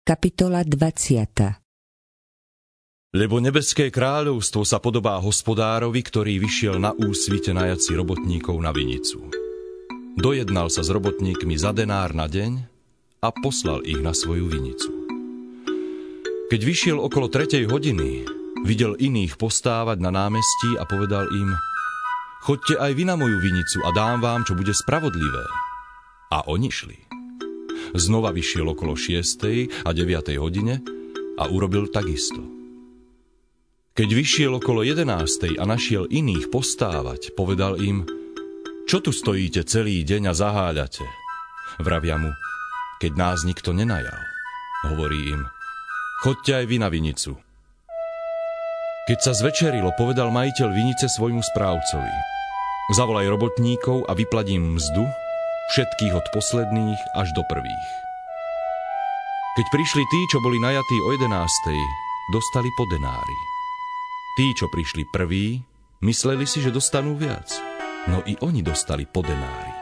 Kapitola 20. Lebo nebeské kráľovstvo sa podobá hospodárovi, ktorý vyšiel na úsvite najať si robotníkov na vinicu. Dojednal sa s robotníkmi za denár na deň a poslal ich na svoju vinicu. Keď vyšiel okolo 3. hodiny, videl iných postávať na námestí a povedal im: Choďte aj vy na moju vinicu a dám vám, čo bude spravodlivé. A oni šli. Znova vyšiel okolo 6. a 9. hodine a urobil takisto. Keď vyšiel okolo 11. a našiel iných postávať, povedal im: Čo tu stojíte celý deň a zaháľate? Vravia mu: Keď nás nikto nenajal. Hovorí im: Choďte aj vy na vinicu. Keď sa zvečerilo, povedal majiteľ vinice svojmu správcovi: Zavolaj robotníkov a vyplať im mzdu, všetkých od posledných až do prvých. Keď prišli tí, čo boli najatí o 11., dostali po denári. Tí, čo prišli prví, mysleli si, že dostanú viac, no i oni dostali po denári.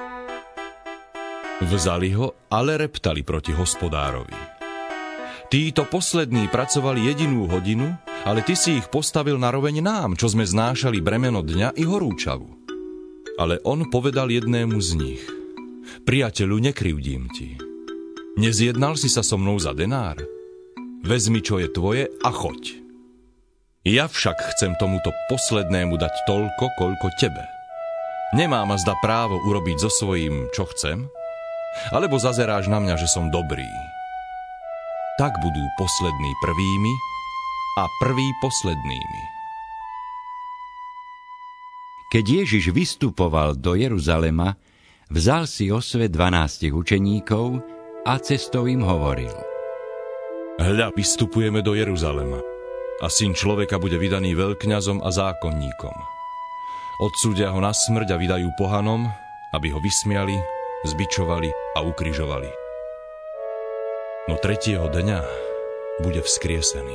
Vzali ho, ale reptali proti hospodárovi: Títo poslední pracovali 1 hodinu, ale ty si ich postavil na roveň nám, čo sme znášali bremeno dňa i horúčavu. Ale on povedal jednému z nich: Priateľu, nekrivdím ti. Nezjednal si sa so mnou za denár? Vezmi, čo je tvoje, a choď. Ja však chcem tomuto poslednému dať toľko, koľko tebe. Nemám azda právo urobiť so svojím, čo chcem? Alebo zazeráš na mňa, že som dobrý? Tak budú poslední prvými a prví poslednými. Keď Ježiš vystupoval do Jeruzalema, vzal si osve 12 učeníkov a cestou im hovoril: Hľa, vystupujeme do Jeruzalema a Syn človeka bude vydaný veľkňazom a zákonníkom. Odsúdia ho na smrť a vydajú pohanom, aby ho vysmiali, zbičovali a ukrižovali. No 3. dňa bude vzkriesený.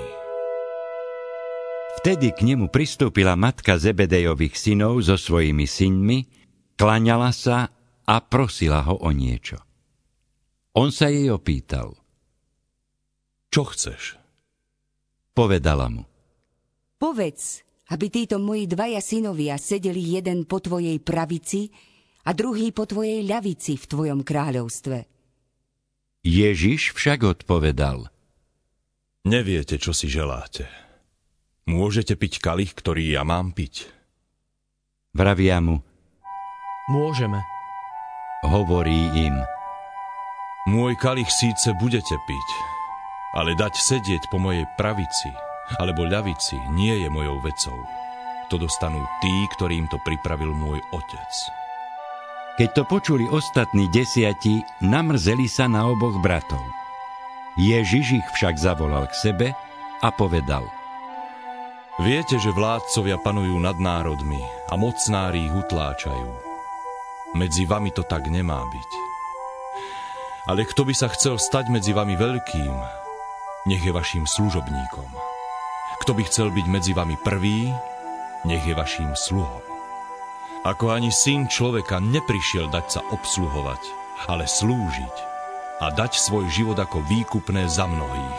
Vtedy k nemu pristúpila matka Zebedejových synov so svojimi synmi, klaňala sa a prosila ho o niečo. On sa jej opýtal: Čo chceš? Povedala mu: Povedz, aby títo moji 2 synovia sedeli jeden po tvojej pravici a druhý po tvojej ľavici v tvojom kráľovstve. Ježiš však odpovedal: Neviete, čo si želáte. Môžete piť kalich, ktorý ja mám piť? Vravia mu: Môžeme. Hovorí im: Môj kalich síce budete piť, ale dať sedieť po mojej pravici alebo ľavici nie je mojou vecou. To dostanú tí, ktorým to pripravil môj Otec. Keď to počuli ostatní 10, namrzeli sa na oboch bratov. Ježiš ich však zavolal k sebe a povedal: Viete, že vládcovia panujú nad národmi a mocnári ich utláčajú. Medzi vami to tak nemá byť. Ale kto by sa chcel stať medzi vami veľkým, nech je vašim služobníkom. Kto by chcel byť medzi vami prvý, nech je vašim sluhom. Ako ani Syn človeka neprišiel dať sa obsluhovať, ale slúžiť a dať svoj život ako výkupné za mnohých.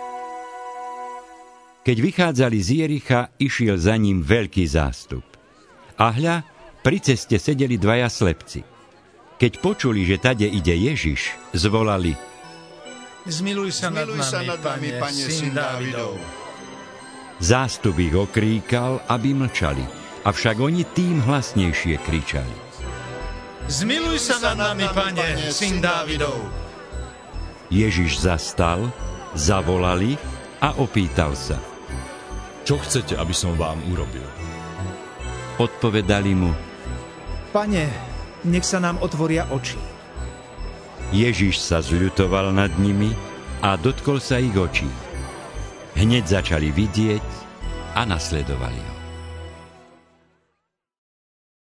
Keď vychádzali z Jericha, išiel za ním veľký zástup. A hľa, pri ceste sedeli 2 slepci. Keď počuli, že tade ide Ježiš, zvolali: Zmiluj sa nad nami, Pane, Syn Dávidov. Zástup ich okríkal, aby mlčali, avšak oni tým hlasnejšie kričali: Zmiluj sa nad nami, Pane, Syn Dávidov. Ježiš zastal, zavolal ich a opýtal sa: Čo chcete, aby som vám urobil? Odpovedali mu: Pane, nech sa nám otvoria oči. Ježiš sa zľutoval nad nimi a dotkol sa ich očí. Hneď začali vidieť a nasledovali ho.